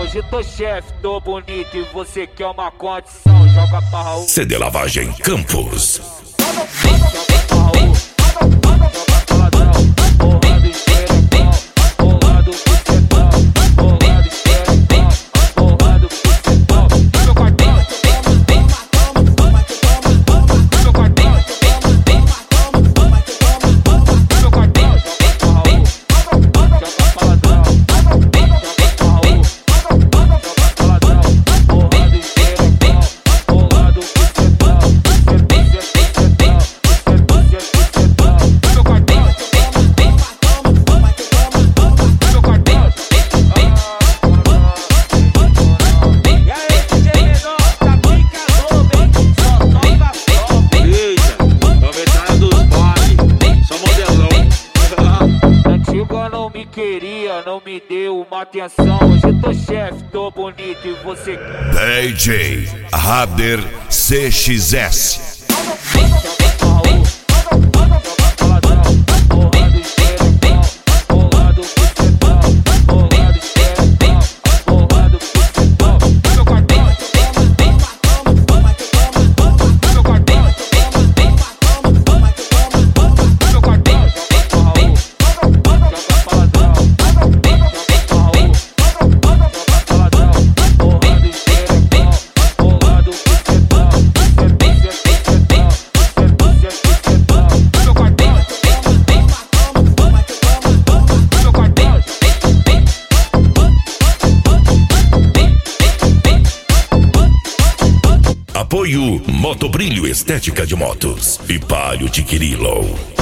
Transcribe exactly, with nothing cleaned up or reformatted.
Hoje tô chefe, tô bonito e você quer uma condição. Joga pra Raul. C D Lavagem Campos. Não me queria, não me deu uma atenção. Hoje tô chefe, tô bonito e você... D J Rader C X S. Apoio Motobrilho Estética de Motos e Palio de Quirilo.